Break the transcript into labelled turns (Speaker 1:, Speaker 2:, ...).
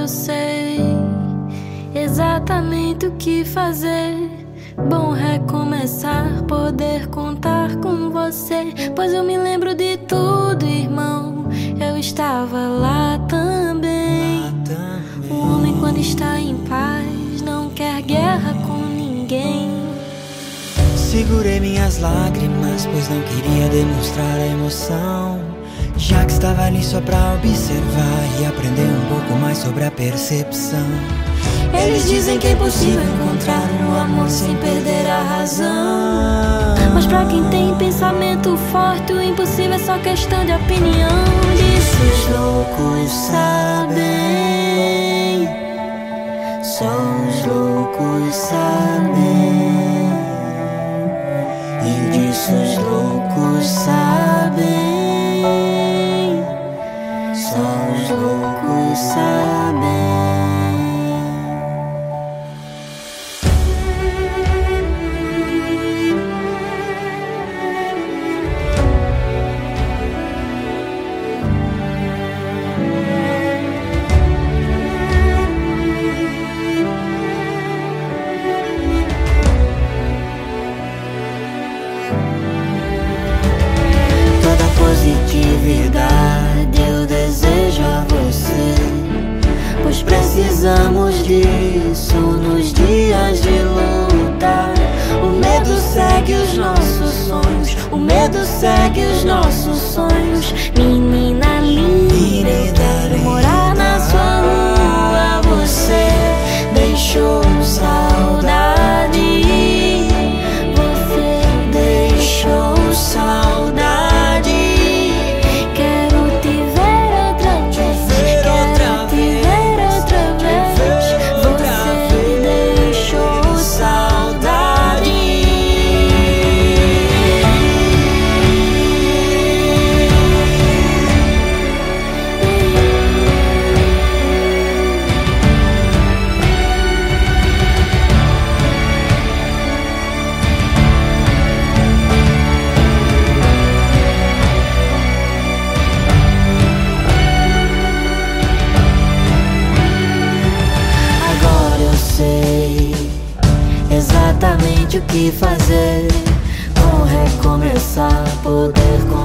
Speaker 1: eu sei exatamente o que fazer. Bom recomeçar, poder contar com você. Pois eu me lembro de tudo, irmão. Eu estava lá também. O homem, quando está em paz, não quer guerra com ninguém.
Speaker 2: Segurei minhas lágrimas, pois não queria demonstrar a emoção, já que estava ali só pra observar e aprender um pouco mais sobre a percepção. Eles dizem que é impossível encontrar um amor sem perder a razão,
Speaker 1: mas pra quem tem pensamento forte, o impossível é só questão de opinião. Disso os loucos sabem, só os loucos sabem. E disso os loucos sabem, só os loucos sabem. Positividade eu desejo a você, pois precisamos disso nos dias de luta. O medo segue os nossos sonhos, o medo segue os nossos sonhos. Menina linda, eu quero morar na sua rua. Você deixou saudade, você deixou saudade. Exatamente o que fazer. Vou recomeçar, poder